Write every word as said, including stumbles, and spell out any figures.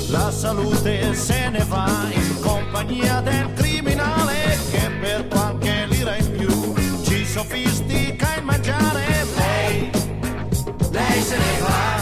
La salute se ne va in compagnia del criminale che per qualche lira in più ci sofistica il mangiare. Lei, lei se ne va.